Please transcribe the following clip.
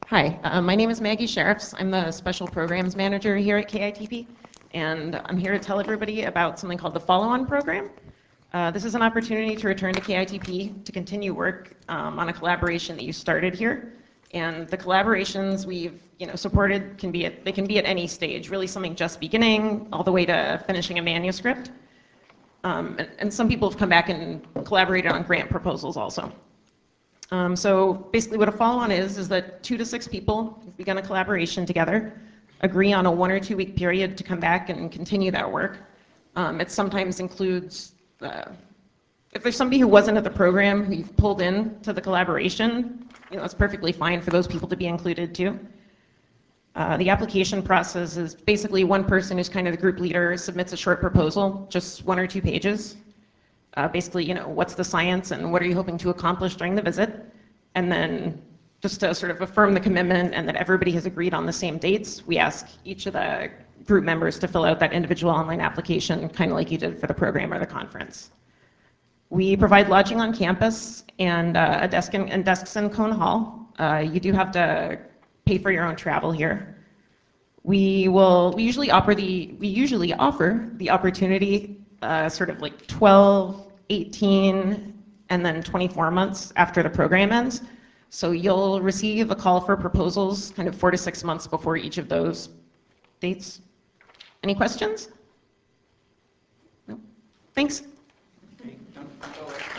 Hi, my name is Maggie Sheriffs. I'm the Special Programs Manager here at KITP, and I'm here to tell everybody about something called the Follow-On Program. This is an opportunity to return to KITP to continue work on a collaboration that you started here. And the collaborations we've supported can be at any stage, really something just beginning all the way to finishing a manuscript. And some people have come back and collaborated on grant proposals also. So basically what a follow-on is that 2 to 6 people have begun a collaboration together, agree on a 1 or 2 week period to come back and continue that work. It sometimes includes, if there's somebody who wasn't at the program who you've pulled in to the collaboration, it's perfectly fine for those people to be included too. The application process is basically one person who's kind of the group leader submits a short proposal, just 1 or 2 pages. Basically, what's the science and what are you hoping to accomplish during the visit? And then just to sort of affirm the commitment and that everybody has agreed on the same dates, we ask each of the group members to fill out that individual online application, kind of like you did for the program or the conference. We provide lodging on campus and a desk and desks in Cone Hall. You do have to pay for your own travel here. We usually offer the opportunity sort of like 12, 18, and then 24 months after the program ends. So you'll receive a call for proposals kind of 4 to 6 months before each of those dates. Any questions? No? Thanks. Okay, don't go away.